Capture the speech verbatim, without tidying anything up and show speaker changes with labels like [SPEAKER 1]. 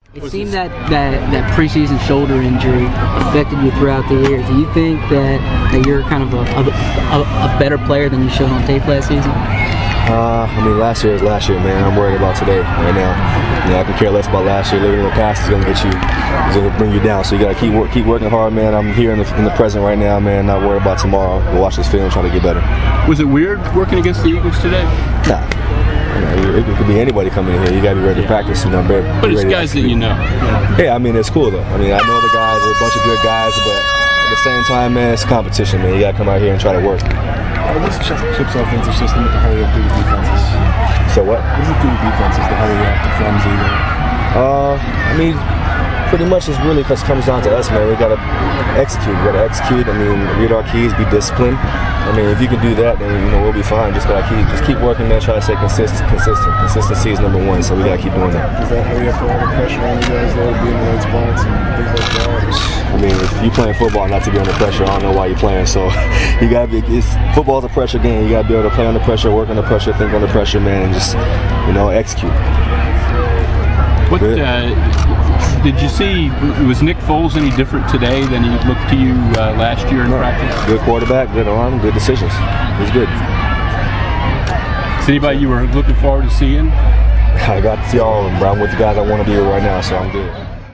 [SPEAKER 1] It seemed that, that that preseason shoulder injury affected you throughout the year. Do you think that, that you're kind of a, a, a better player than you showed on tape last season?
[SPEAKER 2] Uh, I mean, last year is last year, man. I'm worried about today, right now. You know, I can care less about last year. Living in the past is gonna get you, is gonna bring you down. So you gotta keep work, keep working hard, man. I'm here in the, in the present right now, man. Not worried about tomorrow. We'll watch this film and try to get better.
[SPEAKER 3] Was it weird working against the Eagles today?
[SPEAKER 2] Nah. You know, it, it could be anybody coming in here. You gotta be ready to practice. You know, be,
[SPEAKER 3] but it's
[SPEAKER 2] ready
[SPEAKER 3] guys that you know.
[SPEAKER 2] Yeah, I mean, it's cool though. I mean, I know the guys are a bunch of good guys, but at the same time, man, it's competition, man. You gotta come out here and try to work.
[SPEAKER 4] What's Chip's offensive system with the hurry up through the defenses?
[SPEAKER 2] So what?
[SPEAKER 4] What is it through the defenses, the hurry up, the frenzy?
[SPEAKER 2] Uh, I mean, pretty much it's really because it comes down to us, man. We gotta execute. We gotta execute. I mean, read our keys, be disciplined. I mean, if you can do that, then you know we'll be fine. Just gotta keep, just keep working, man. Try to stay consistent. Consistent. Consistency is number one, so we gotta keep doing that.
[SPEAKER 4] Does that hurry up all the pressure on you guys, though, being in the right spots and things like that?
[SPEAKER 2] I mean, if you playing football not to be under pressure, I don't know why you're playing. So you gotta be. It's, football's a pressure game. You gotta be able to play under pressure, work under pressure, think under pressure, man, and just you know execute.
[SPEAKER 3] What uh, did you see? Was Nick Foles any different today than he looked to you uh, last year in
[SPEAKER 2] no.
[SPEAKER 3] practice?
[SPEAKER 2] Good quarterback, good arm, good decisions. He's good.
[SPEAKER 3] Is anybody you were looking forward to seeing?
[SPEAKER 2] I got to see all of them, bro. I'm with the guys I want to be with right now, so I'm good.